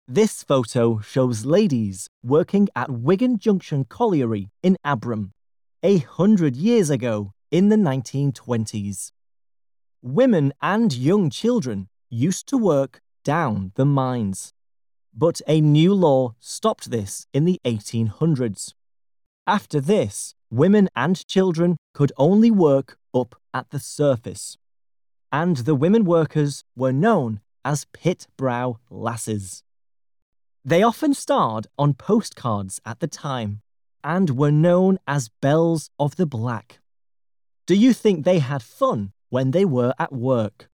This photo shows ladies working at Wigan Junction Colliery in Abram 100 years ago in the 1920s. Women and young children used to work down the mines, but a new law stopped this in the 1800s. After this, women and children could only work up at the surface, and the women workers were known as pit brow lasses. They often starred on postcards at the time and were known as Belles of the Black. Do you think they had fun when they were at work?